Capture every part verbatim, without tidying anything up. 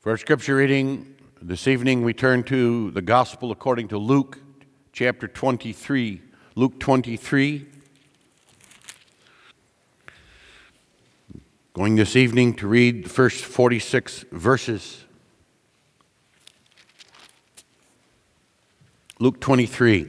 For our scripture reading this evening, we turn to the Gospel according to Luke, chapter twenty-three. Luke twenty-three. Going this evening to read the first forty-six verses. Luke twenty-three.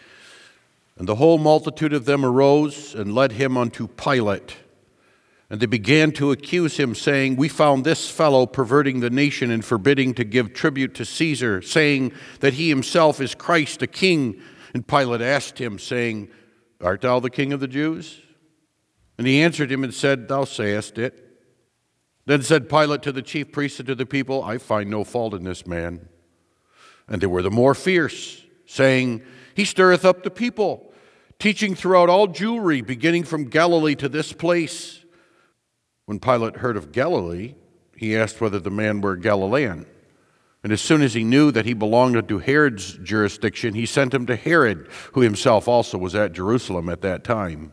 And the whole multitude of them arose and led him unto Pilate. And they began to accuse him, saying, We found this fellow perverting the nation and forbidding to give tribute to Caesar, saying that he himself is Christ, a king. And Pilate asked him, saying, Art thou the king of the Jews? And he answered him and said, Thou sayest it. Then said Pilate to the chief priests and to the people, I find no fault in this man. And they were the more fierce, saying, He stirreth up the people, teaching throughout all Jewry, beginning from Galilee to this place. When Pilate heard of Galilee, he asked whether the man were Galilean. And as soon as he knew that he belonged unto Herod's jurisdiction, he sent him to Herod, who himself also was at Jerusalem at that time.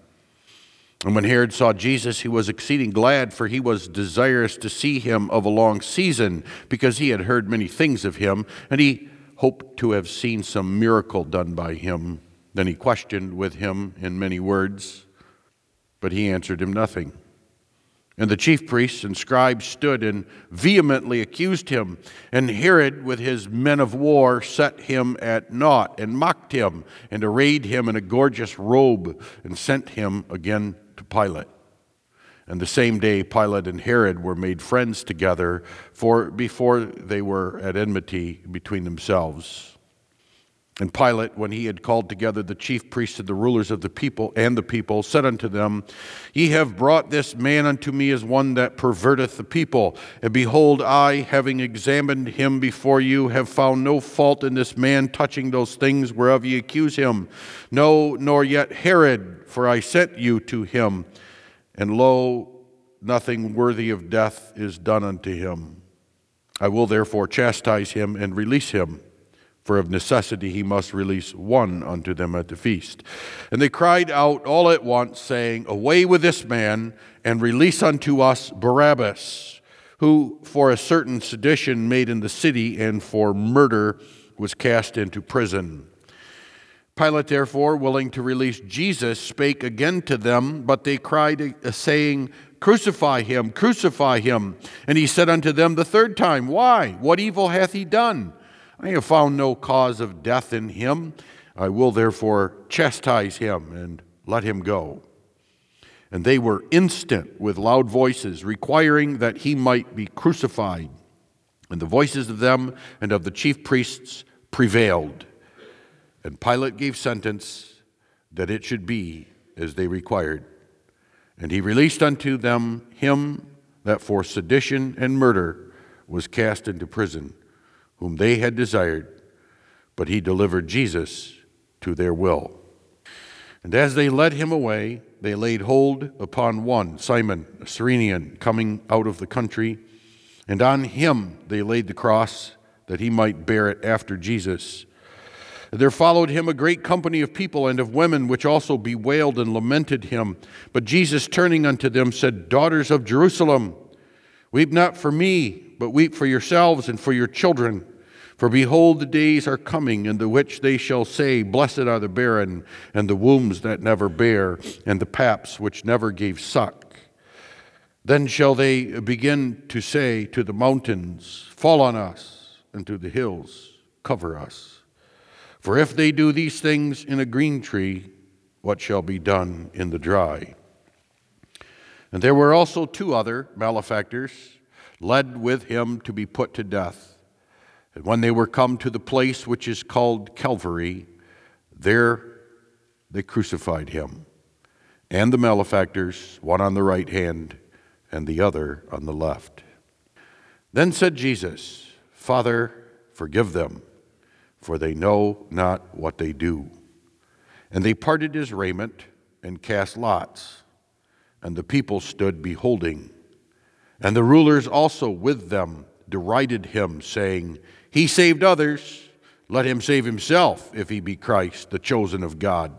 And when Herod saw Jesus, he was exceeding glad, for he was desirous to see him of a long season, because he had heard many things of him, and he hoped to have seen some miracle done by him. Then he questioned with him in many words, but he answered him nothing. And the chief priests and scribes stood and vehemently accused him. And Herod, with his men of war, set him at naught and mocked him and arrayed him in a gorgeous robe and sent him again to Pilate. And the same day Pilate and Herod were made friends together, for before they were at enmity between themselves. And Pilate, when he had called together the chief priests and the rulers of the people and the people, said unto them, Ye have brought this man unto me as one that perverteth the people. And behold, I, having examined him before you, have found no fault in this man touching those things whereof ye accuse him. No, nor yet Herod, for I sent you to him. And lo, nothing worthy of death is done unto him. I will therefore chastise him and release him. For of necessity he must release one unto them at the feast. And they cried out all at once, saying, Away with this man, and release unto us Barabbas, who for a certain sedition made in the city and for murder was cast into prison. Pilate therefore, willing to release Jesus, spake again to them, but they cried, saying, Crucify him, crucify him. And he said unto them the third time, Why? What evil hath he done? I have found no cause of death in him. I will therefore chastise him and let him go. And they were instant with loud voices, requiring that he might be crucified. And the voices of them and of the chief priests prevailed. And Pilate gave sentence that it should be as they required. And he released unto them him that for sedition and murder was cast into prison, whom they had desired, but he delivered Jesus to their will. And as they led him away, they laid hold upon one, Simon, a Cyrenian, coming out of the country, and on him they laid the cross, that he might bear it after Jesus. And there followed him a great company of people and of women, which also bewailed and lamented him. But Jesus, turning unto them, said, Daughters of Jerusalem, weep not for me, but weep for yourselves and for your children. For behold, the days are coming in the which they shall say, Blessed are the barren, and the wombs that never bare, and the paps which never gave suck. Then shall they begin to say to the mountains, Fall on us, and to the hills, cover us. For if they do these things in a green tree, what shall be done in the dry? And there were also two other malefactors, led with him to be put to death. And when they were come to the place which is called Calvary, there they crucified him, and the malefactors, one on the right hand and the other on the left. Then said Jesus, Father, forgive them, for they know not what they do. And they parted his raiment and cast lots, and the people stood beholding. And the rulers also with them derided him, saying, He saved others, let him save himself, if he be Christ, the chosen of God.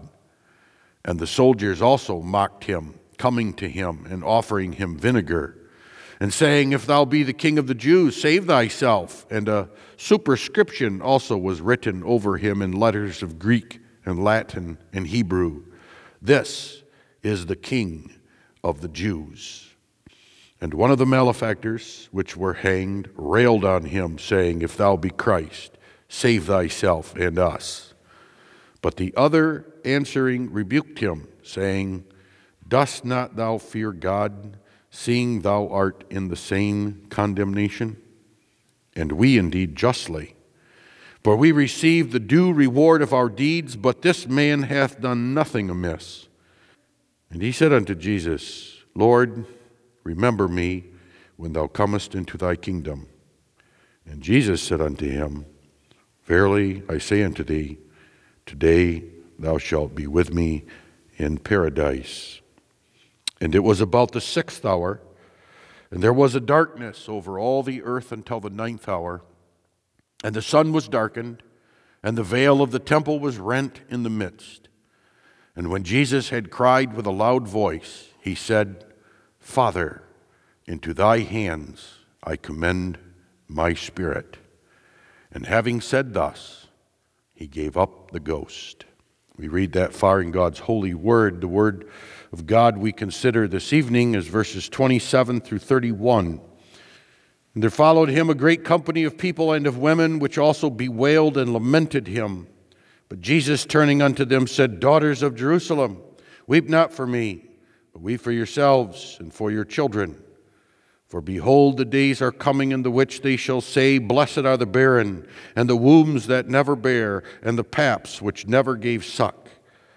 And the soldiers also mocked him, coming to him and offering him vinegar. and saying, If thou be the King of the Jews, save thyself. And a superscription also was written over him in letters of Greek and Latin and Hebrew. This is the King of the Jews. And one of the malefactors which were hanged railed on him, saying, If thou be Christ, save thyself and us. But the other answering rebuked him, saying, Dost not thou fear God, seeing thou art in the same condemnation? And we indeed justly. For we receive the due reward of our deeds, but this man hath done nothing amiss. And he said unto Jesus, Lord, remember me when thou comest into thy kingdom. And Jesus said unto him, Verily I say unto thee, today thou shalt be with me in paradise. And it was about the sixth hour, and there was a darkness over all the earth until the ninth hour. And the sun was darkened, and the veil of the temple was rent in the midst. And when Jesus had cried with a loud voice, he said, Father, into thy hands I commend my spirit. And having said thus, he gave up the ghost. We read that far in God's holy word. The word of God we consider this evening is verses twenty-seven through thirty-one. And there followed him a great company of people and of women, which also bewailed and lamented him. But Jesus, turning unto them, said, Daughters of Jerusalem, weep not for me, but weep for yourselves and for your children. For behold, the days are coming in the which they shall say, Blessed are the barren, and the wombs that never bare, and the paps which never gave suck.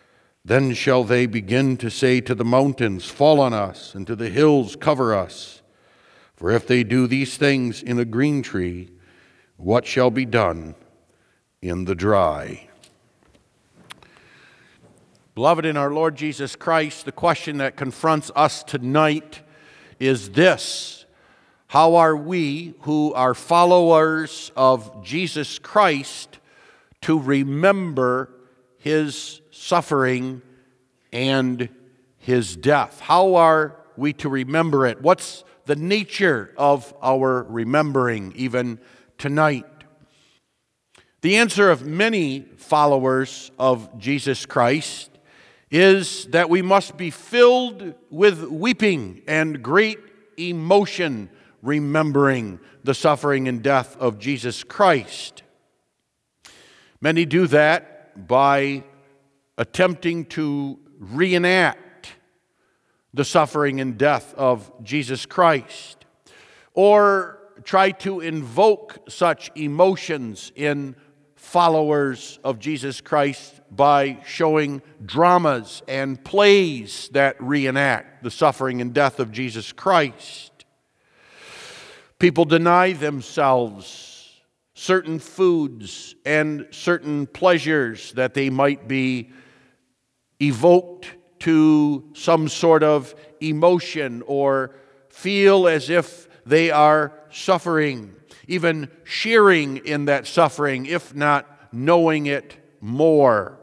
Then shall they begin to say to the mountains, Fall on us, and to the hills, Cover us. For if they do these things in a green tree, what shall be done in the dry? Beloved in our Lord Jesus Christ, the question that confronts us tonight is this: how are we, who are followers of Jesus Christ, to remember his suffering and his death? How are we to remember it? What's the nature of our remembering even tonight? The answer of many followers of Jesus Christ is that we must be filled with weeping and great emotion, remembering the suffering and death of Jesus Christ. Many do that by attempting to reenact the suffering and death of Jesus Christ, or try to invoke such emotions in followers of Jesus Christ by showing dramas and plays that reenact the suffering and death of Jesus Christ. People deny themselves certain foods and certain pleasures that they might be evoked to some sort of emotion or feel as if they are suffering, even sharing in that suffering, if not knowing it more.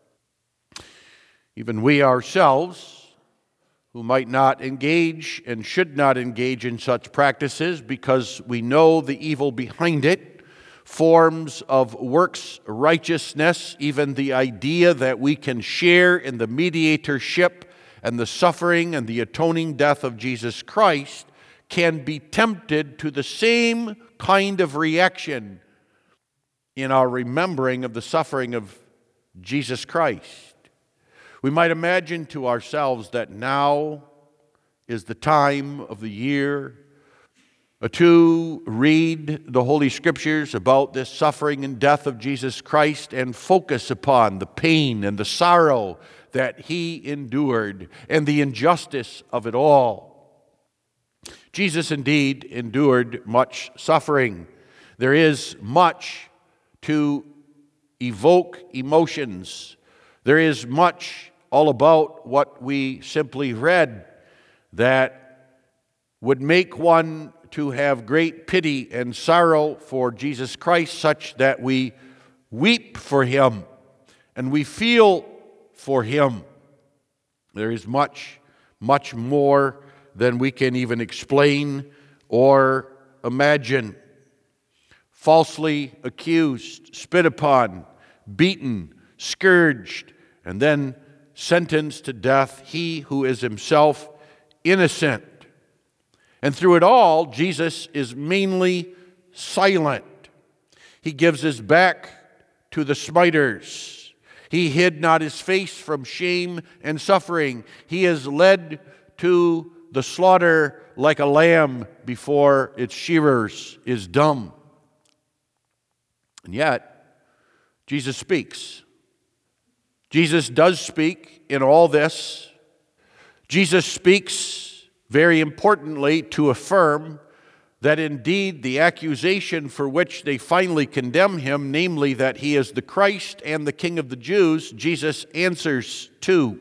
Even we ourselves, who might not engage and should not engage in such practices because we know the evil behind it, forms of works righteousness, even the idea that we can share in the mediatorship and the suffering and the atoning death of Jesus Christ, can be tempted to the same kind of reaction in our remembering of the suffering of Jesus Christ. We might imagine to ourselves that now is the time of the year to read the Holy Scriptures about this suffering and death of Jesus Christ and focus upon the pain and the sorrow that he endured and the injustice of it all. Jesus indeed endured much suffering. There is much to evoke emotions. There is much all about what we simply read that would make one to have great pity and sorrow for Jesus Christ, such that we weep for him and we feel for him. There is much, much more than we can even explain or imagine. Falsely accused, spit upon, beaten, scourged, and then sentenced to death, he who is himself innocent. And through it all, Jesus is mainly silent. He gives his back to the smiters. He hid not his face from shame and suffering. He is led to the slaughter like a lamb before its shearers is dumb. And yet, Jesus speaks. Jesus does speak in all this. Jesus speaks, very importantly, to affirm that indeed the accusation for which they finally condemn him, namely that he is the Christ and the King of the Jews, Jesus answers to.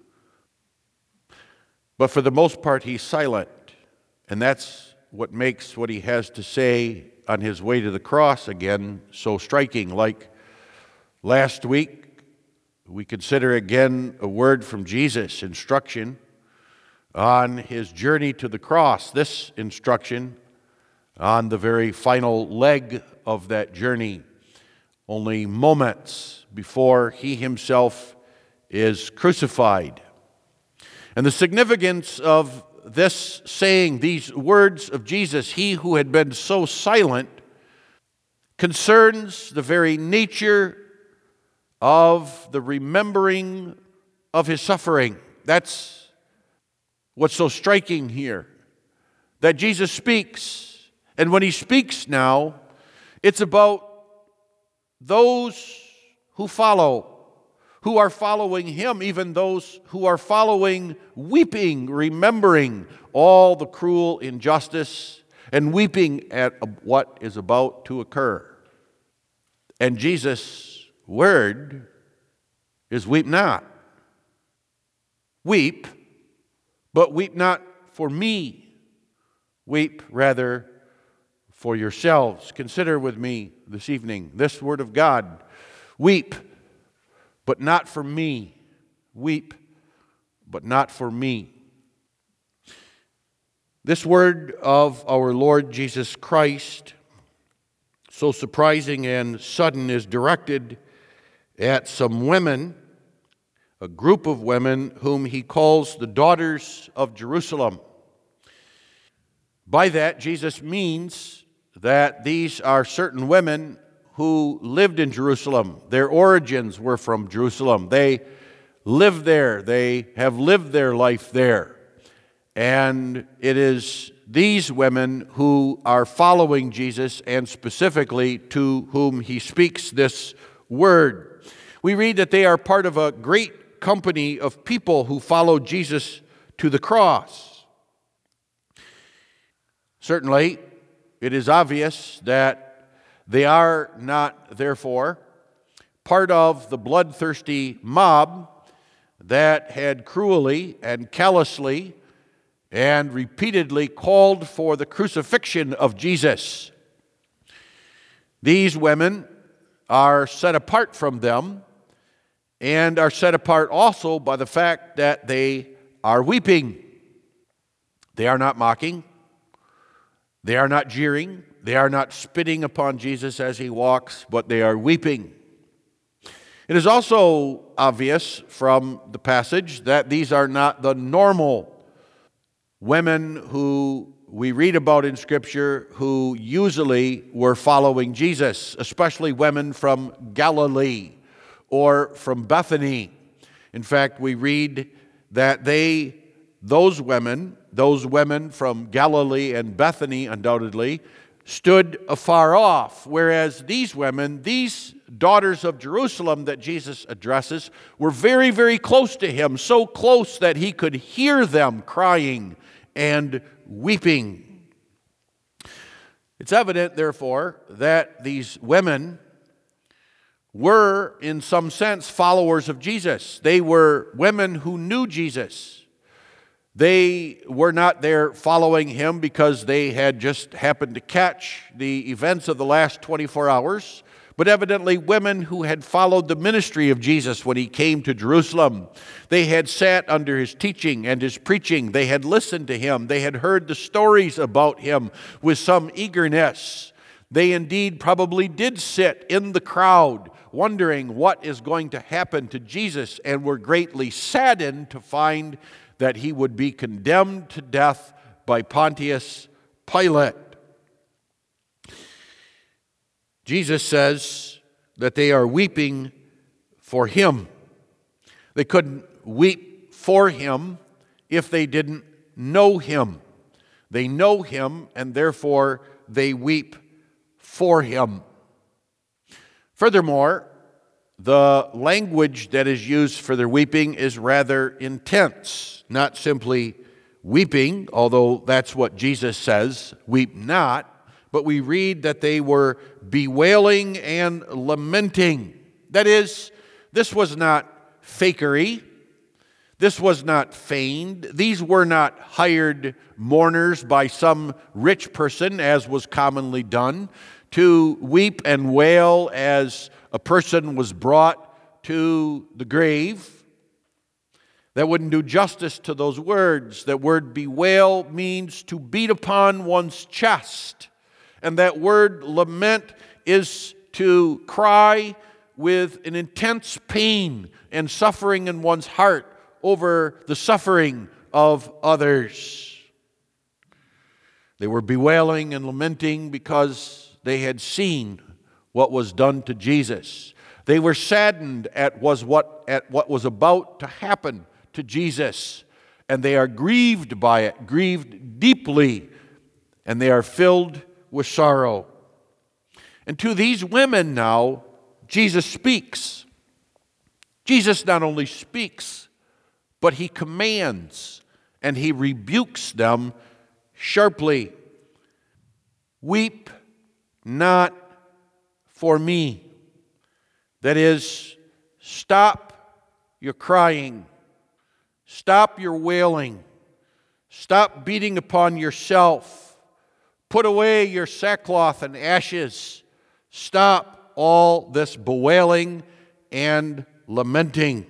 But for the most part, he's silent. And that's what makes what he has to say on his way to the cross again so striking. Like last week, we consider again a word from Jesus, instruction on his journey to the cross. This instruction on the very final leg of that journey, only moments before he himself is crucified. And the significance of this saying, these words of Jesus, he who had been so silent, concerns the very nature of the remembering of his suffering. That's what's so striking here, that Jesus speaks. And when he speaks now, it's about those who follow, who are following him, even those who are following, weeping, remembering all the cruel injustice and weeping at what is about to occur. And Jesus' word is weep not. Weep, but weep not for me. Weep rather for yourselves. Consider with me this evening this word of God. Weep, but not for me. Weep, but not for me. This word of our Lord Jesus Christ, so surprising and sudden, is directed at some women, a group of women whom he calls the daughters of Jerusalem. By that, Jesus means that these are certain women who lived in Jerusalem. Their origins were from Jerusalem. They lived there. They have lived their life there. And it is these women who are following Jesus, and specifically to whom he speaks this word. We read that they are part of a great company of people who followed Jesus to the cross. Certainly, it is obvious that they are not, therefore, part of the bloodthirsty mob that had cruelly and callously and repeatedly called for the crucifixion of Jesus. These women are set apart from them and are set apart also by the fact that they are weeping. They are not mocking. They are not jeering. They are not spitting upon Jesus as he walks, but they are weeping. It is also obvious from the passage that these are not the normal women who we read about in Scripture who usually were following Jesus, especially women from Galilee or from Bethany. In fact, we read that they, those women, those women from Galilee and Bethany, undoubtedly, stood afar off, whereas these women, these daughters of Jerusalem that Jesus addresses, were very, very close to him, so close that he could hear them crying and weeping. It's evident, therefore, that these women were, in some sense, followers of Jesus. They were women who knew Jesus. They were not there following him because they had just happened to catch the events of the last twenty-four hours, but evidently women who had followed the ministry of Jesus when he came to Jerusalem. They had sat under his teaching and his preaching. They had listened to him. They had heard the stories about him with some eagerness. They indeed probably did sit in the crowd wondering what is going to happen to Jesus, and were greatly saddened to find that he would be condemned to death by Pontius Pilate. Jesus says that they are weeping for him. They couldn't weep for him if they didn't know him. They know him, and therefore they weep for him. Furthermore, the language that is used for their weeping is rather intense, not simply weeping, although that's what Jesus says, weep not, but we read that they were bewailing and lamenting. That is, this was not fakery. This was not feigned. These were not hired mourners by some rich person, as was commonly done, to weep and wail as a person was brought to the grave. That wouldn't do justice to those words. That word bewail means to beat upon one's chest. And that word lament is to cry with an intense pain and suffering in one's heart over the suffering of others. They were bewailing and lamenting because they had seen what was done to Jesus. They were saddened at was what at what was about to happen to Jesus, and they are grieved by it, grieved deeply, and they are filled with sorrow. And to these women now, Jesus speaks. Jesus not only speaks, but he commands and he rebukes them sharply. Weep not for me. That is, stop your crying. Stop your wailing. Stop beating upon yourself. Put away your sackcloth and ashes. Stop all this bewailing and lamenting.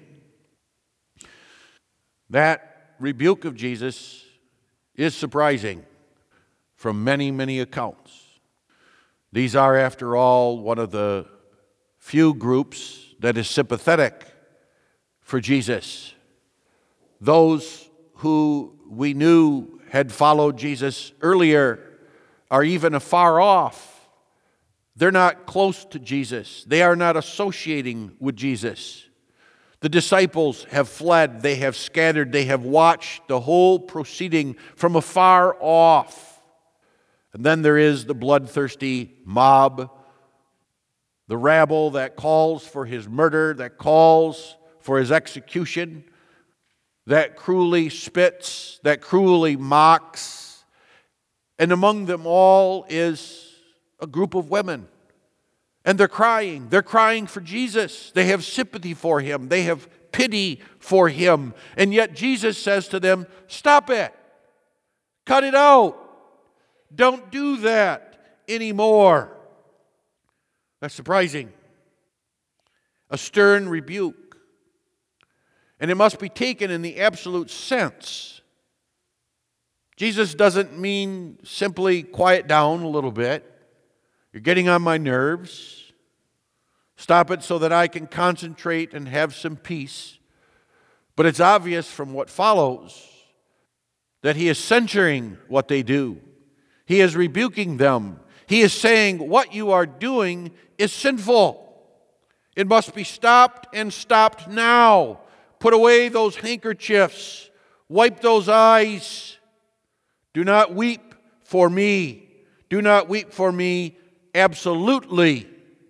That rebuke of Jesus is surprising from many, many accounts. These are, after all, one of the few groups that is sympathetic for Jesus. Those who we knew had followed Jesus earlier are even afar off. They're not close to Jesus. They are not associating with Jesus. The disciples have fled, they have scattered, they have watched the whole proceeding from afar off. And then there is the bloodthirsty mob, the rabble that calls for his murder, that calls for his execution, that cruelly spits, that cruelly mocks. And among them all is a group of women. And they're crying. They're crying for Jesus. They have sympathy for him. They have pity for him. And yet Jesus says to them, stop it. Cut it out. Don't do that anymore. That's surprising. A stern rebuke. And it must be taken in the absolute sense. Jesus doesn't mean simply quiet down a little bit. You're getting on my nerves. Stop it so that I can concentrate and have some peace. But it's obvious from what follows that he is censuring what they do. He is rebuking them. He is saying what you are doing is sinful. It must be stopped and stopped now. Put away those handkerchiefs. Wipe those eyes. Do not weep for me. Do not weep for me absolutely.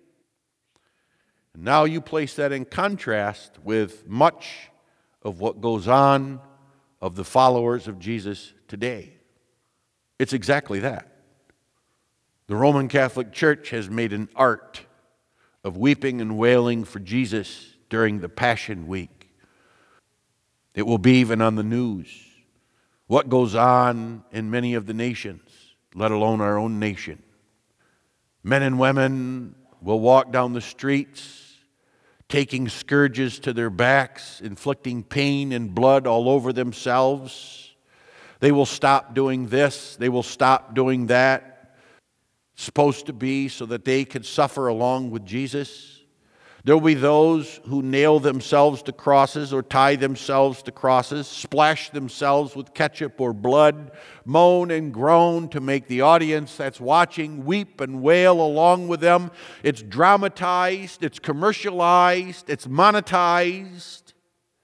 And now you place that in contrast with much of what goes on of the followers of Jesus today. It's exactly that. The Roman Catholic Church has made an art of weeping and wailing for Jesus during the Passion Week. It will be even on the news. What goes on in many of the nations, let alone our own nation. Men and women will walk down the streets, taking scourges to their backs, inflicting pain and blood all over themselves. They will stop doing this. They will stop doing that. It's supposed to be so that they could suffer along with Jesus. There will be those who nail themselves to crosses or tie themselves to crosses, splash themselves with ketchup or blood, moan and groan to make the audience that's watching weep and wail along with them. It's dramatized, it's commercialized, it's monetized,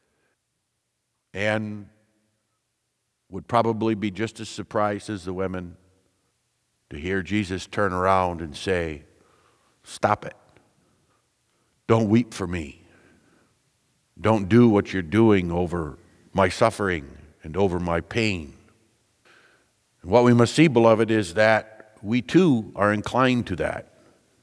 and would probably be just as surprised as the women to hear Jesus turn around and say, "Stop it. Don't weep for me. Don't do what you're doing over my suffering and over my pain." And what we must see, beloved, is that we too are inclined to that.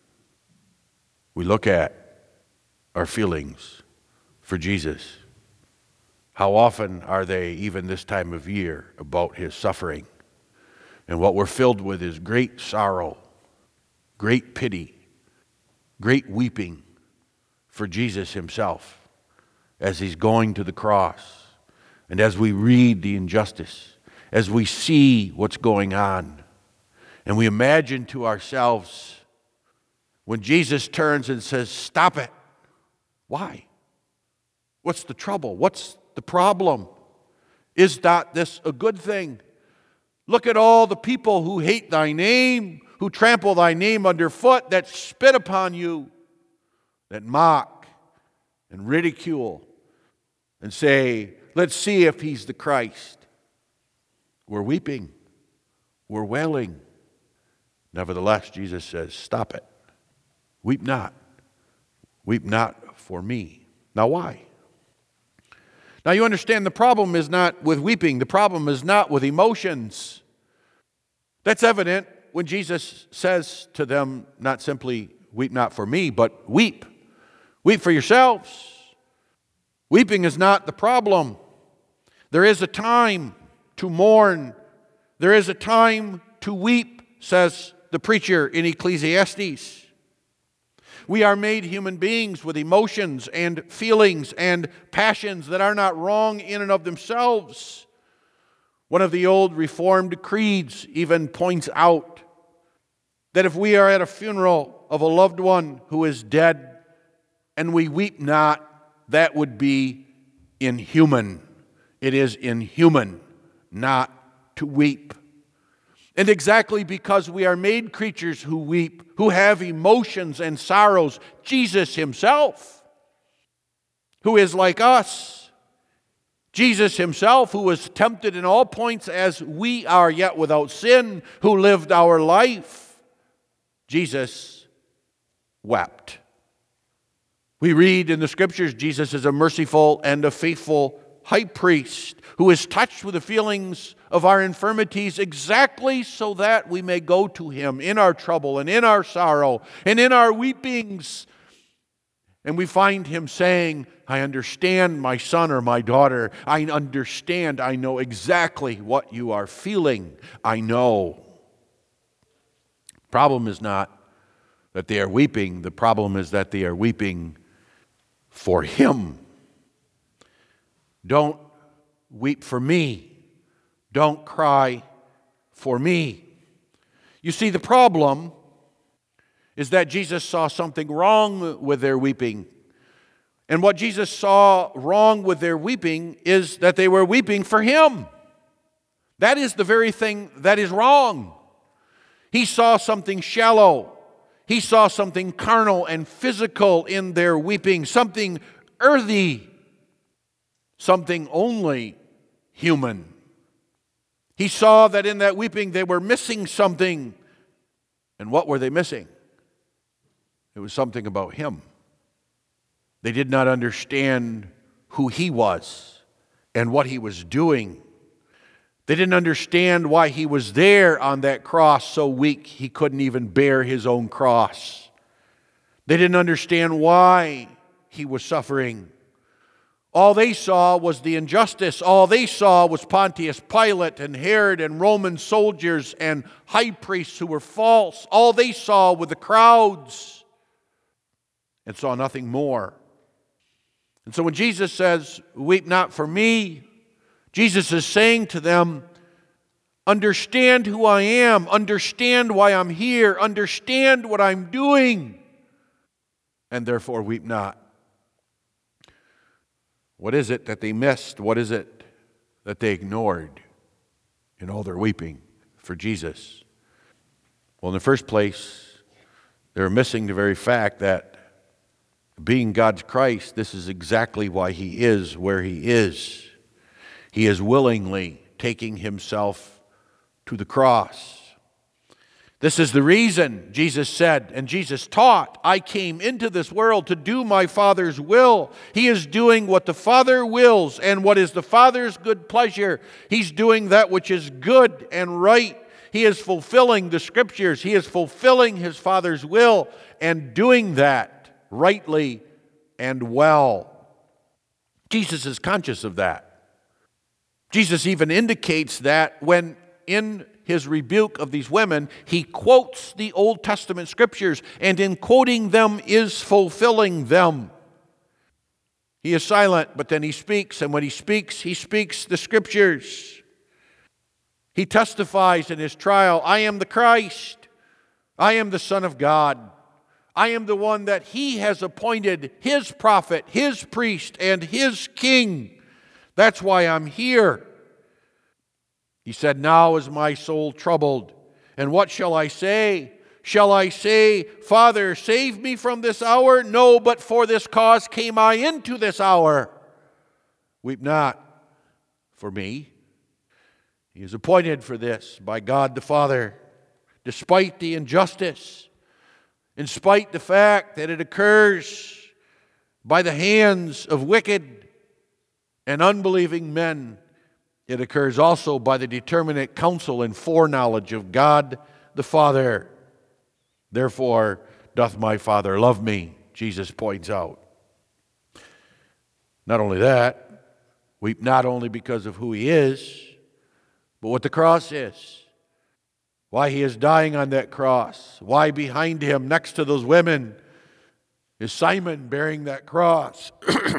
We look at our feelings for Jesus. How often are they, even this time of year, about his suffering? And what we're filled with is great sorrow, great pity, great weeping for Jesus himself as he's going to the cross, and as we read the injustice, as we see what's going on, and we imagine to ourselves when Jesus turns and says, "Stop it." Why? What's the trouble? What's the problem? Is not this a good thing? Look at all the people who hate thy name, who trample thy name underfoot, that spit upon you, that mock and ridicule and say, "Let's see if he's the Christ." We're weeping. We're wailing. Nevertheless, Jesus says, "Stop it. Weep not. Weep not for me." Now why? Now you understand the problem is not with weeping. The problem is not with emotions. That's evident when Jesus says to them, not simply, "Weep not for me," but weep. Weep for yourselves. Weeping is not the problem. There is a time to mourn. There is a time to weep, says the preacher in Ecclesiastes. We are made human beings with emotions and feelings and passions that are not wrong in and of themselves. One of the old Reformed creeds even points out that if we are at a funeral of a loved one who is dead and we weep not, that would be inhuman. It is inhuman not to weep. And exactly because we are made creatures who weep, who have emotions and sorrows, Jesus himself, who is like us, Jesus himself, who was tempted in all points as we are, yet without sin, who lived our life, Jesus wept. We read in the Scriptures, Jesus is a merciful and a faithful high priest who is touched with the feelings of our infirmities exactly so that we may go to him in our trouble and in our sorrow and in our weepings. And we find him saying, "I understand, my son or my daughter. I understand. I know exactly what you are feeling. I know." Problem is not that they are weeping. The problem is that they are weeping for him. Don't weep for me. Don't cry for me. You see, the problem is that Jesus saw something wrong with their weeping. And what Jesus saw wrong with their weeping is that they were weeping for him. That is the very thing that is wrong. He saw something shallow. He saw something carnal and physical in their weeping, something earthy, something only human. He saw that in that weeping they were missing something. And what were they missing? It was something about him. They did not understand who he was and what he was doing. They didn't understand why he was there on that cross so weak he couldn't even bear his own cross. They didn't understand why he was suffering. All they saw was the injustice. All they saw was Pontius Pilate and Herod and Roman soldiers and high priests who were false. All they saw were the crowds. and saw nothing more. And so when Jesus says, "Weep not for me," Jesus is saying to them, understand who I am, understand why I'm here, understand what I'm doing, and therefore weep not. What is it that they missed? What is it that they ignored in all their weeping for Jesus? Well, in the first place, they're missing the very fact that being God's Christ, this is exactly why He is where He is. He is willingly taking Himself to the cross. This is the reason Jesus said, and Jesus taught, I came into this world to do my Father's will. He is doing what the Father wills, and what is the Father's good pleasure. He's doing that which is good and right. He is fulfilling the Scriptures. He is fulfilling His Father's will and doing that rightly and well. Jesus is conscious of that. Jesus even indicates that when in His rebuke of these women, He quotes the Old Testament Scriptures, and in quoting them is fulfilling them. He is silent, but then He speaks, and when He speaks, He speaks the Scriptures. He testifies in His trial, I am the Christ. I am the Son of God. I am the one that He has appointed His prophet, His priest, and His king. That's why I'm here. He said, now is my soul troubled. And what shall I say? Shall I say, Father, save me from this hour? No, but for this cause came I into this hour. Weep not for me. He is appointed for this by God the Father, despite the injustice, in spite the fact that it occurs by the hands of wicked and unbelieving men. It occurs also by the determinate counsel and foreknowledge of God the Father. Therefore doth my Father love me, Jesus points out. Not only that, weep not only because of who He is, but what the cross is. Why He is dying on that cross. Why behind Him, next to those women, is Simon bearing that cross.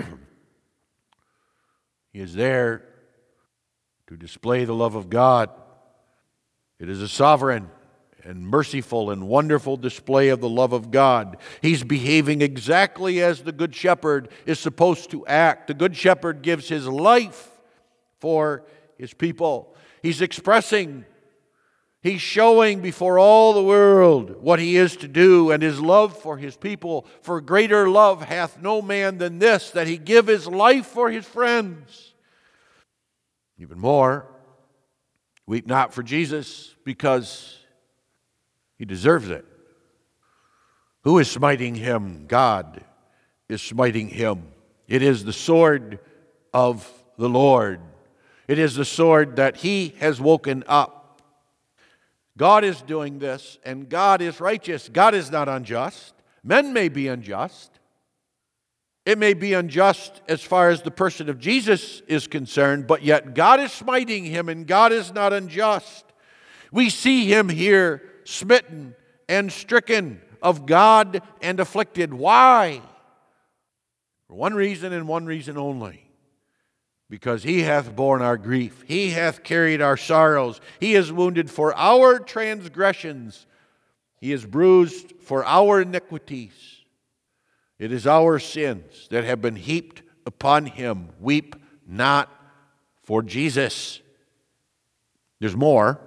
He is there to display the love of God. It is a sovereign and merciful and wonderful display of the love of God. He's behaving exactly as the Good Shepherd is supposed to act. The Good Shepherd gives his life for his people. He's expressing, he's showing before all the world what he is to do and his love for his people. For greater love hath no man than this, that he give his life for his friends. Even more, weep not for Jesus because he deserves it. Who is smiting him? God is smiting him. It is the sword of the Lord. It is the sword that he has woken up. God is doing this, and God is righteous. God is not unjust. Men may be unjust. It may be unjust as far as the person of Jesus is concerned, but yet God is smiting him, and God is not unjust. We see him here smitten and stricken of God and afflicted. Why? For one reason and one reason only. Because he hath borne our grief. He hath carried our sorrows. He is wounded for our transgressions. He is bruised for our iniquities. It is our sins that have been heaped upon him. Weep not for Jesus. There's more.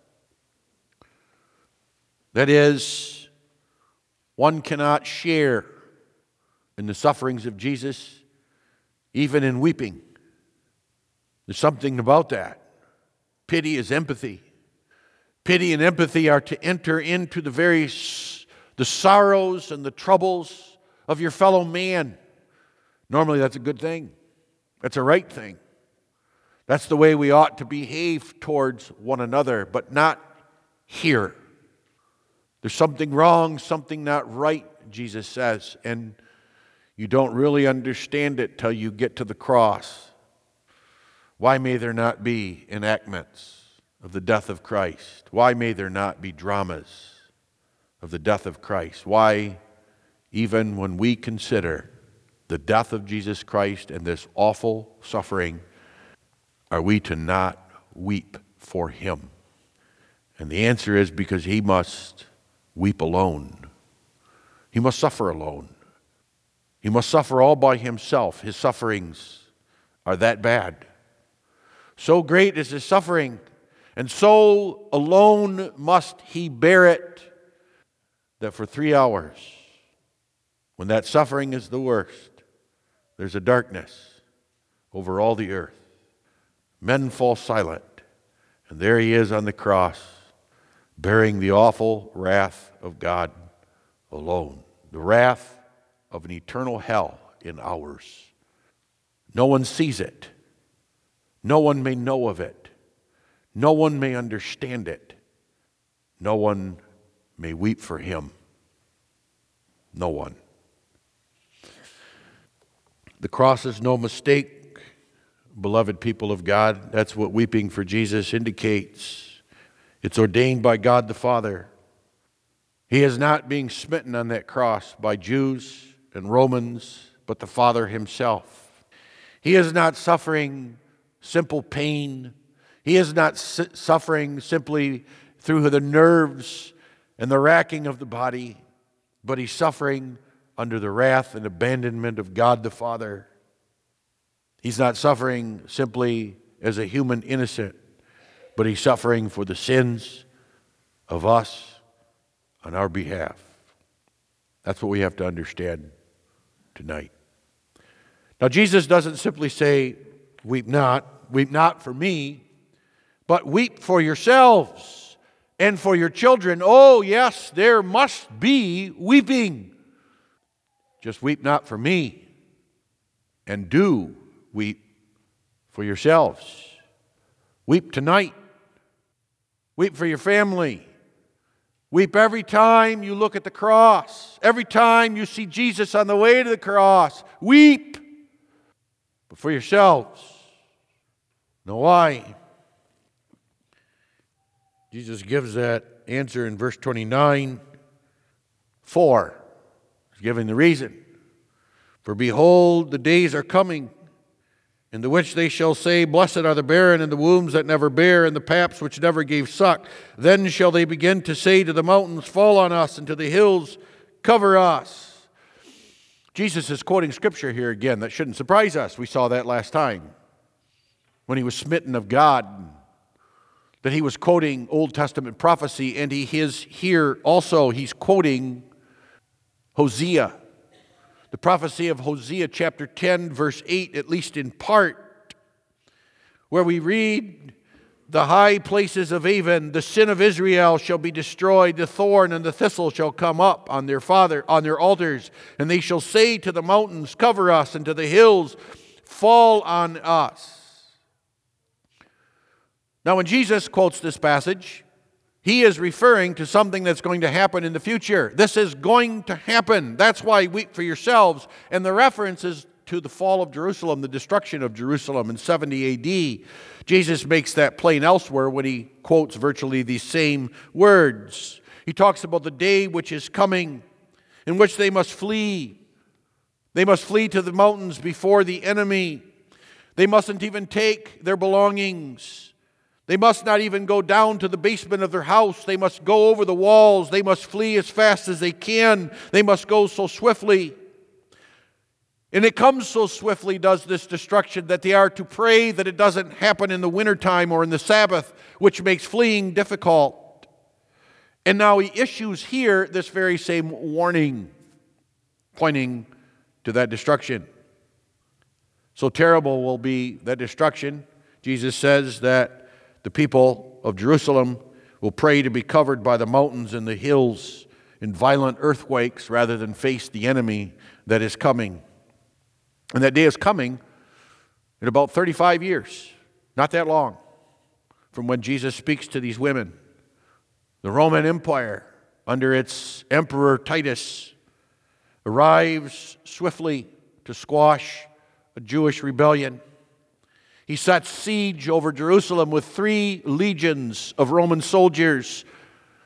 That is, one cannot share in the sufferings of Jesus, even in weeping. There's something about that. Pity is empathy. Pity and empathy are to enter into the very the sorrows and the troubles of your fellow man. Normally that's a good thing. That's a right thing. That's the way we ought to behave towards one another, but not here. There's something wrong, something not right, Jesus says, and you don't really understand it till you get to the cross. Why may there not be enactments of the death of Christ? Why may there not be dramas of the death of Christ? Why even when we consider the death of Jesus Christ and this awful suffering, are we to not weep for him? And the answer is because he must weep alone. He must suffer alone. He must suffer all by himself. His sufferings are that bad. So great is his suffering, and so alone must he bear it, that for three hours, when that suffering is the worst, there's a darkness over all the earth. Men fall silent, and there he is on the cross, bearing the awful wrath of God alone, the wrath of an eternal hell in ours. No one sees it. No one may know of it. No one may understand it. No one may weep for him. No one. The cross is no mistake, beloved people of God. That's what weeping for Jesus indicates. It's ordained by God the Father. He is not being smitten on that cross by Jews and Romans, but the Father himself. He is not suffering simple pain. He is not su- suffering simply through the nerves and the racking of the body, but he's suffering under the wrath and abandonment of God the Father. He's not suffering simply as a human innocent, but he's suffering for the sins of us on our behalf. That's what we have to understand tonight. Now, Jesus doesn't simply say, weep not, weep not for me, but weep for yourselves and for your children. Oh, yes, there must be weeping. Just weep not for me, and do weep for yourselves. Weep tonight. Weep for your family. Weep every time you look at the cross. Every time you see Jesus on the way to the cross. Weep. But for yourselves. Know why? Jesus gives that answer in verse twenty-nine. For. He's giving the reason. For behold, the days are coming, in the which they shall say, Blessed are the barren, and the wombs that never bare, and the paps which never gave suck. Then shall they begin to say to the mountains, Fall on us, and to the hills, cover us. Jesus is quoting scripture here again. That shouldn't surprise us. We saw that last time when he was smitten of God, that he was quoting Old Testament prophecy, and he is here also, he's quoting Hosea. The prophecy of Hosea chapter ten, verse eight, at least in part, where we read, The high places of Avon, the sin of Israel shall be destroyed, the thorn and the thistle shall come up on their father, on their altars, and they shall say to the mountains, Cover us, and to the hills, Fall on us. Now, when Jesus quotes this passage, he is referring to something that's going to happen in the future. This is going to happen. That's why weep for yourselves. And the reference is to the fall of Jerusalem, the destruction of Jerusalem in seventy A D. Jesus makes that plain elsewhere when he quotes virtually these same words. He talks about the day which is coming, in which they must flee. They must flee to the mountains before the enemy. They mustn't even take their belongings. They must not even go down to the basement of their house. They must go over the walls. They must flee as fast as they can. They must go so swiftly. And it comes so swiftly, does this destruction, that they are to pray that it doesn't happen in the wintertime or in the Sabbath, which makes fleeing difficult. And now he issues here this very same warning, pointing to that destruction. So terrible will be that destruction. Jesus says that the people of Jerusalem will pray to be covered by the mountains and the hills in violent earthquakes rather than face the enemy that is coming. And that day is coming in about thirty-five years, not that long from when Jesus speaks to these women. The Roman Empire, under its Emperor Titus, arrives swiftly to squash a Jewish rebellion. He sets siege over Jerusalem with three legions of Roman soldiers.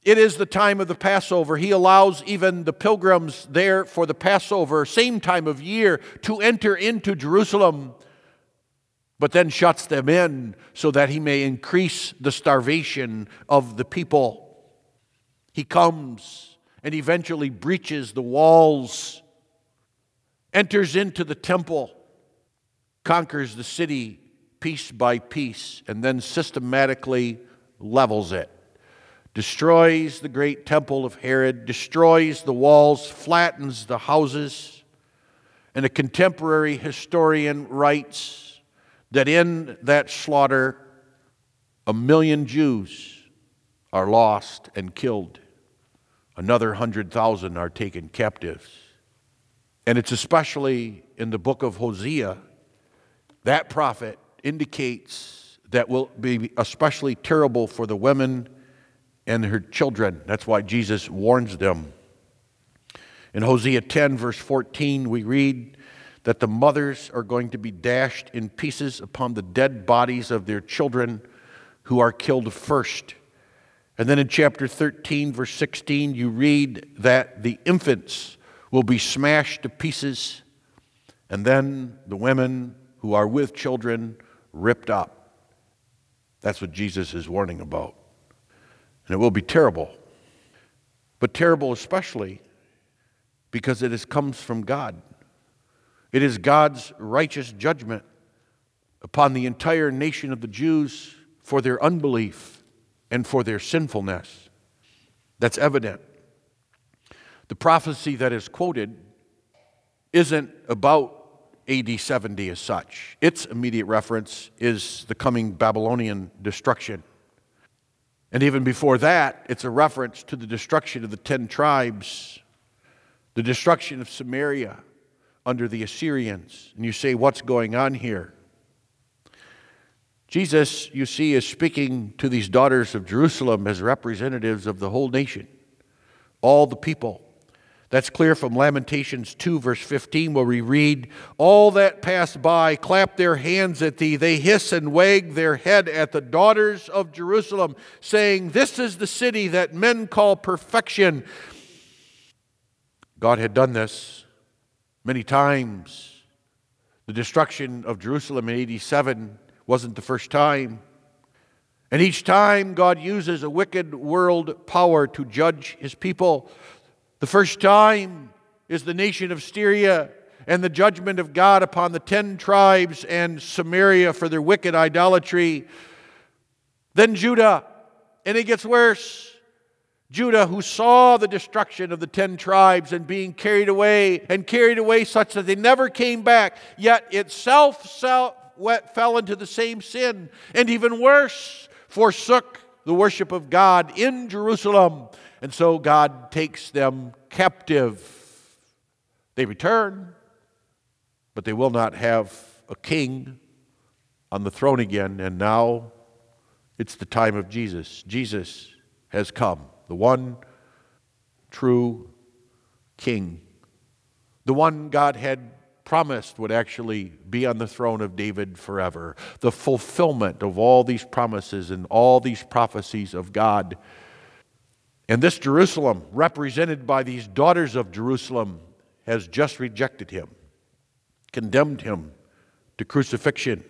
It is the time of the Passover. He allows even the pilgrims there for the Passover, same time of year, to enter into Jerusalem, but then shuts them in so that he may increase the starvation of the people. He comes and eventually breaches the walls, enters into the temple, conquers the city piece by piece, and then systematically levels it. Destroys the great temple of Herod, destroys the walls, flattens the houses, and a contemporary historian writes that in that slaughter, a million Jews are lost and killed. Another hundred thousand are taken captives. And it's especially in the book of Hosea, that prophet indicates that will be especially terrible for the women and her children. That's why Jesus warns them. In Hosea ten, verse fourteen, we read that the mothers are going to be dashed in pieces upon the dead bodies of their children who are killed first. And then in chapter thirteen, verse sixteen, you read that the infants will be smashed to pieces, and then the women who are with children ripped up. That's what Jesus is warning about. And it will be terrible, but terrible especially because it is, comes from God. It is God's righteous judgment upon the entire nation of the Jews for their unbelief and for their sinfulness. That's evident. The prophecy that is quoted isn't about A D seventy as such. Its immediate reference is the coming Babylonian destruction. And even before that, it's a reference to the destruction of the ten tribes, the destruction of Samaria under the Assyrians. And you say, what's going on here? Jesus, you see, is speaking to these daughters of Jerusalem as representatives of the whole nation, all the people. That's clear from Lamentations two, verse fifteen, where we read, all that pass by clap their hands at thee. They hiss and wag their head at the daughters of Jerusalem, saying, this is the city that men call perfection. God had done this many times. The destruction of Jerusalem in A D seven wasn't the first time. And each time God uses a wicked world power to judge his people. The first time is the nation of Syria and the judgment of God upon the ten tribes and Samaria for their wicked idolatry. Then Judah, and it gets worse. Judah, who saw the destruction of the ten tribes and being carried away, and carried away such that they never came back, yet itself fell into the same sin, and even worse, forsook the worship of God in Jerusalem. And so God takes them captive. They return, but they will not have a king on the throne again. And now it's the time of Jesus. Jesus has come, the one true king, the one God had promised would actually be on the throne of David forever, the fulfillment of all these promises and all these prophecies of God. And this Jerusalem, represented by these daughters of Jerusalem, has just rejected him, condemned him to crucifixion.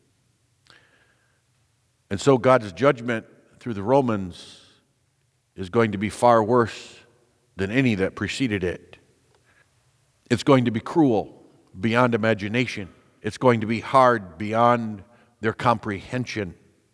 And so God's judgment through the Romans is going to be far worse than any that preceded it. It's going to be cruel beyond imagination. It's going to be hard beyond their comprehension.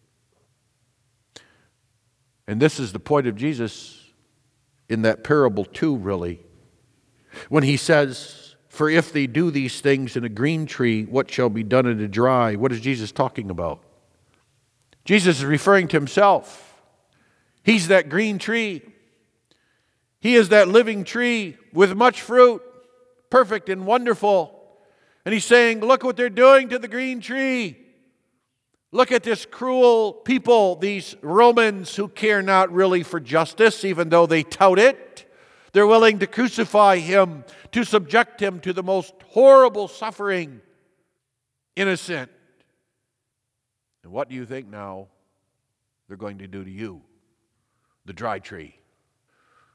And this is the point of Jesus in that parable too, really. When he says, for if they do these things in a green tree, what shall be done in a dry? What is Jesus talking about? Jesus is referring to himself. He's that green tree. He is that living tree with much fruit, perfect and wonderful. And he's saying, look what they're doing to the green tree. Look at this cruel people, these Romans who care not really for justice, even though they tout it. They're willing to crucify him, to subject him to the most horrible suffering, innocent. And what do you think now they're going to do to you, the dry tree?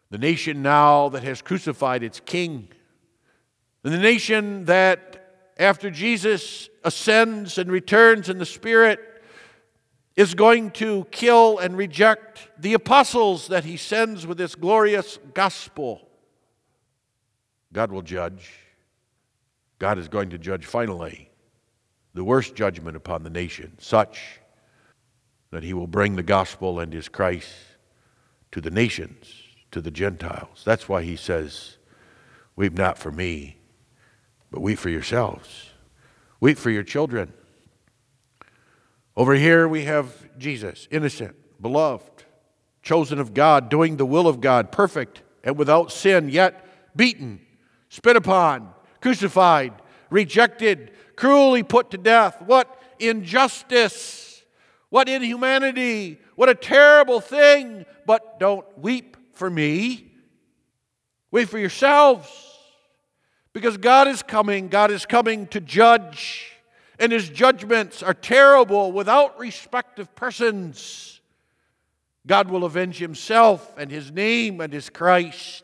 The nation now that has crucified its king. And the nation that, after Jesus ascends and returns in the Spirit, is going to kill and reject the apostles that he sends with this glorious gospel. God will judge. God is going to judge finally the worst judgment upon the nation, such that he will bring the gospel and his Christ to the nations, to the Gentiles. That's why he says, weep not for me, but weep for yourselves. Weep for your children. Over here we have Jesus, innocent, beloved, chosen of God, doing the will of God, perfect and without sin, yet beaten, spit upon, crucified, rejected, cruelly put to death. What injustice! What inhumanity! What a terrible thing! But don't weep for me. Weep for yourselves. Because God is coming. God is coming to judge. And his judgments are terrible without respect of persons. God will avenge himself and his name and his Christ.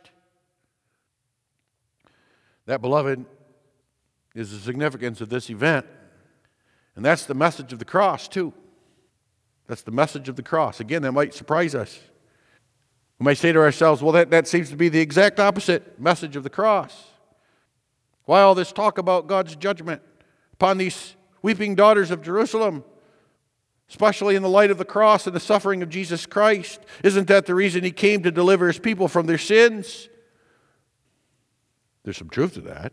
That, beloved, is the significance of this event. And that's the message of the cross, too. That's the message of the cross. Again, that might surprise us. We might say to ourselves, well, that, that seems to be the exact opposite message of the cross. Why all this talk about God's judgment upon these weeping daughters of Jerusalem, especially in the light of the cross and the suffering of Jesus Christ? Isn't that the reason he came, to deliver his people from their sins? There's some truth to that.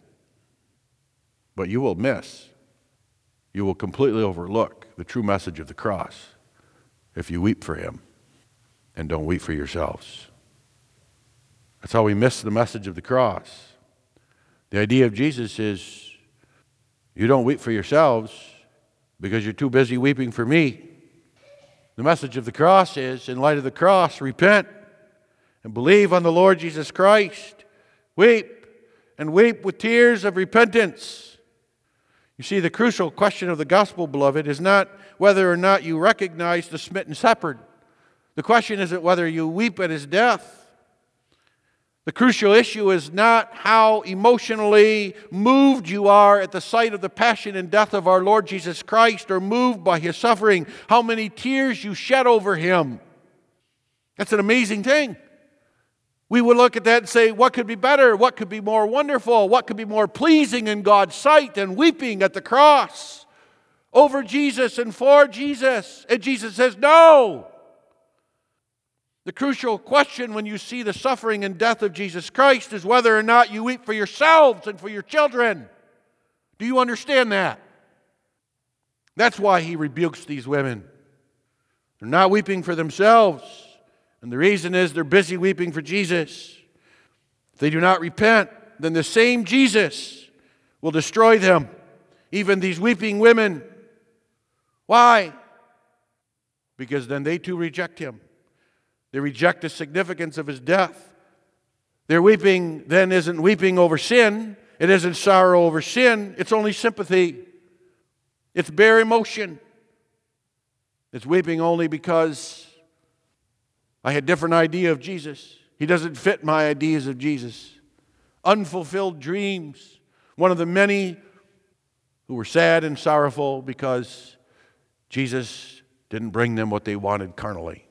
But you will miss, you will completely overlook the true message of the cross if you weep for him and don't weep for yourselves. That's how we miss the message of the cross. The idea of Jesus is, you don't weep for yourselves because you're too busy weeping for me. The message of the cross is, in light of the cross, repent and believe on the Lord Jesus Christ. Weep and weep with tears of repentance. You see, the crucial question of the gospel, beloved, is not whether or not you recognize the smitten shepherd. The question isn't whether you weep at his death. The crucial issue is not how emotionally moved you are at the sight of the passion and death of our Lord Jesus Christ, or moved by his suffering, how many tears you shed over him. That's an amazing thing. We would look at that and say, what could be better? What could be more wonderful? What could be more pleasing in God's sight than weeping at the cross over Jesus and for Jesus? And Jesus says, no. The crucial question when you see the suffering and death of Jesus Christ is whether or not you weep for yourselves and for your children. Do you understand that? That's why he rebukes these women. They're not weeping for themselves. And the reason is they're busy weeping for Jesus. If they do not repent, then the same Jesus will destroy them, even these weeping women. Why? Because then they too reject him. They reject the significance of his death. Their weeping then isn't weeping over sin. It isn't sorrow over sin. It's only sympathy. It's bare emotion. It's weeping only because I had a different idea of Jesus. He doesn't fit my ideas of Jesus. Unfulfilled dreams. One of the many who were sad and sorrowful because Jesus didn't bring them what they wanted carnally.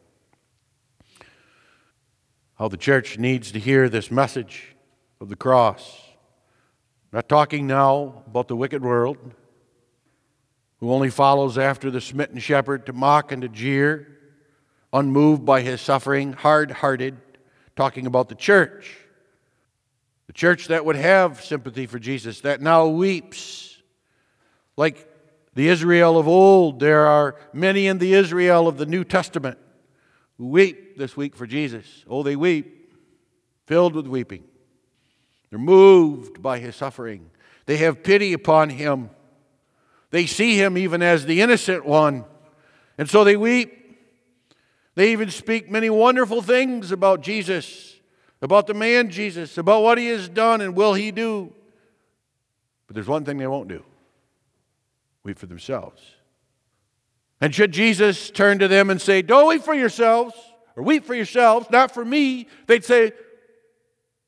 How the church needs to hear this message of the cross. I'm not talking now about the wicked world, who only follows after the smitten shepherd to mock and to jeer, unmoved by his suffering, hard-hearted, talking about the church. The church that would have sympathy for Jesus, that now weeps. Like the Israel of old, there are many in the Israel of the New Testament who weep this week for Jesus. Oh, they weep, filled with weeping. They're moved by his suffering. They have pity upon him. They see him even as the innocent one. And so they weep. They even speak many wonderful things about Jesus, about the man Jesus, about what he has done and will he do. But there's one thing they won't do. Weep for themselves. And should Jesus turn to them and say, don't weep for yourselves, or weep for yourselves, not for me, they'd say,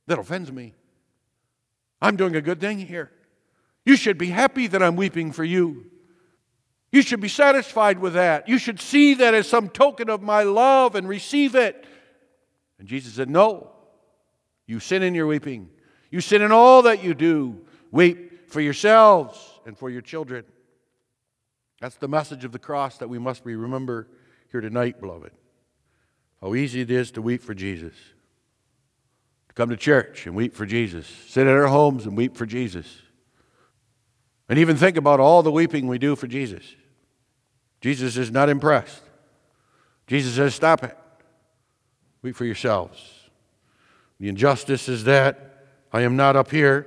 That offends me. I'm doing a good thing here. You should be happy that I'm weeping for you. You should be satisfied with that. You should see that as some token of my love and receive it. And Jesus said, no. You sin in your weeping. You sin in all that you do. Weep for yourselves and for your children. That's the message of the cross that we must remember here tonight, beloved. How easy it is to weep for Jesus. To come to church and weep for Jesus. Sit in our homes and weep for Jesus. And even think about all the weeping we do for Jesus. Jesus is not impressed. Jesus says, stop it. Weep for yourselves. The injustice is that I am not up here.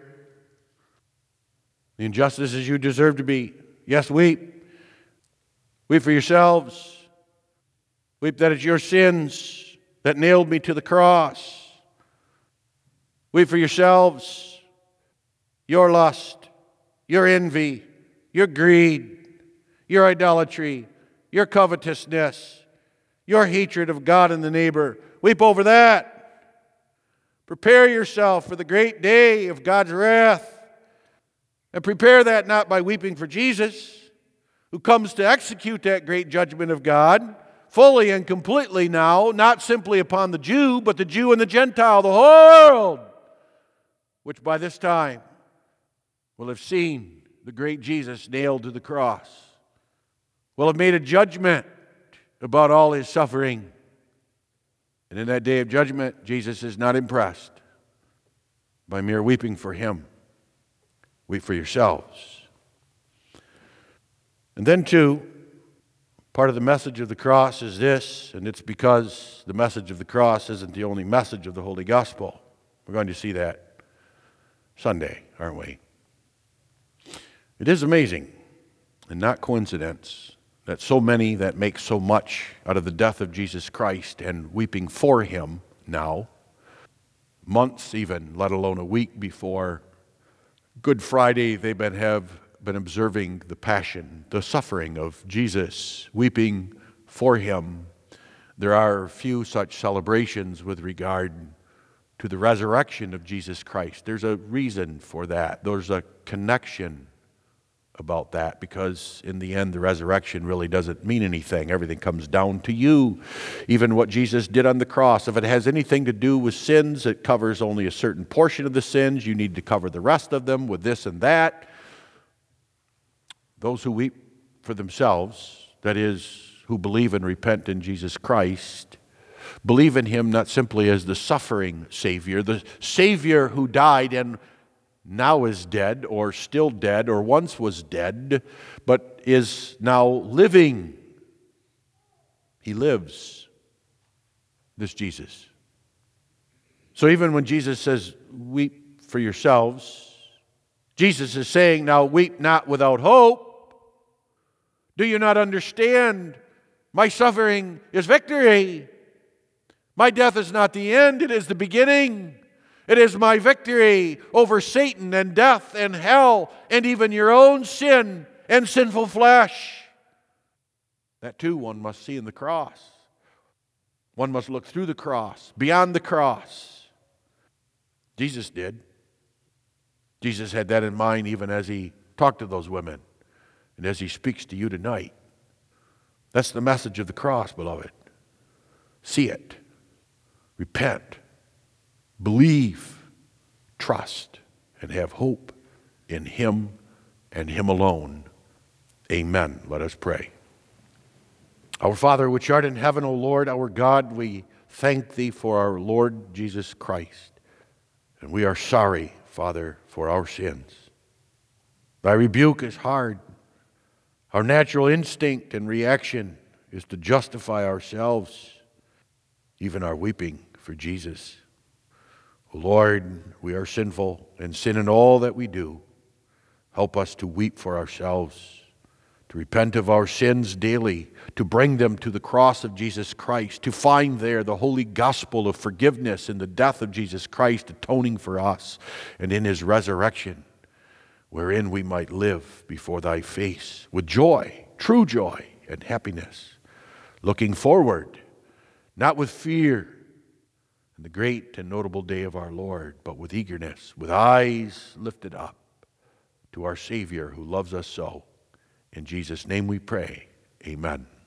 The injustice is you deserve to be. Yes, weep. Weep for yourselves. Weep that it's your sins that nailed me to the cross. Weep for yourselves. Your lust, your envy, your greed, your idolatry, your covetousness, your hatred of God and the neighbor. Weep over that. Prepare yourself for the great day of God's wrath. And prepare that not by weeping for Jesus, who comes to execute that great judgment of God, fully and completely now, not simply upon the Jew, but the Jew and the Gentile, the whole world, which by this time will have seen the great Jesus nailed to the cross, will have made a judgment about all his suffering. And in that day of judgment, Jesus is not impressed by mere weeping for him. Weep for yourselves. And then, too, part of the message of the cross is this, and it's because the message of the cross isn't the only message of the Holy Gospel. We're going to see that Sunday, aren't we? It is amazing and not coincidence that so many that make so much out of the death of Jesus Christ and weeping for him now, months even, let alone a week before Good Friday, they've been, have been observing the passion, the suffering of Jesus, weeping for him. There are few such celebrations with regard to the resurrection of Jesus Christ. There's a reason for that. There's a connection about that, because in the end the resurrection really doesn't mean anything. Everything comes down to you. Even what Jesus did on the cross, if it has anything to do with sins, it covers only a certain portion of the sins. You need to cover the rest of them with this and that. Those who weep for themselves, that is, who believe and repent in Jesus Christ, believe in him not simply as the suffering Savior, the Savior who died and now is dead, or still dead, or once was dead, but is now living. He lives, this Jesus. So even when Jesus says, weep for yourselves, Jesus is saying, now weep not without hope. Do you not understand? My suffering is victory. My death is not the end, it is the beginning. It is my victory over Satan and death and hell and even your own sin and sinful flesh. That too one must see in the cross. One must look through the cross, beyond the cross. Jesus did. Jesus had that in mind even as he talked to those women and as he speaks to you tonight. That's the message of the cross, beloved. See it. Repent. Believe, trust, and have hope in him and him alone. Amen. Let us pray. Our Father, which art in heaven, O Lord, our God, we thank thee for our Lord Jesus Christ. And we are sorry, Father, for our sins. Thy rebuke is hard. Our natural instinct and reaction is to justify ourselves, even our weeping for Jesus. Lord, we are sinful and sin in all that we do. Help us to weep for ourselves, to repent of our sins daily, to bring them to the cross of Jesus Christ, to find there the holy gospel of forgiveness in the death of Jesus Christ, atoning for us, and in his resurrection, wherein we might live before thy face with joy, true joy and happiness, looking forward, not with fear and the great and notable day of our Lord, but with eagerness, with eyes lifted up to our Savior who loves us so. In Jesus' name we pray. Amen.